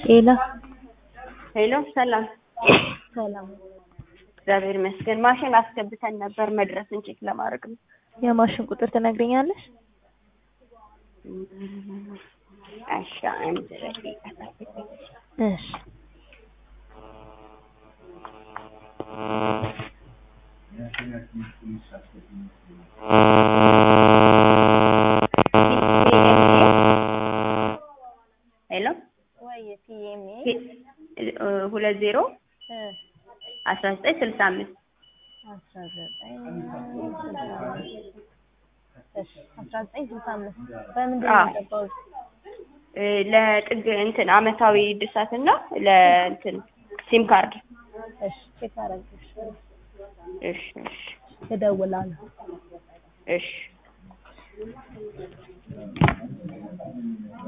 ሄሎ ሄሎ ሰላም ሰላም። እግዚአብሔር ይመስገን። ማሽን አስገብተን ነበር መድረስን ቼክ ለማድረግ ነው። የማሽን ቁጥር ትነግሪኛለሽ? እሺ አንድ ደቂቃ ጠብቂኝ። እሺ ሄሎ ወይ ፒኤምኤ 20 1965 1965 በምንድን ነው የገባው? ለጥግ እንትን አመታዊ እድሳትና ለእንትን ሲም ካርድ። እሺ ቼክ አደረግሽ? እሺ እደውላለሁ። እሺ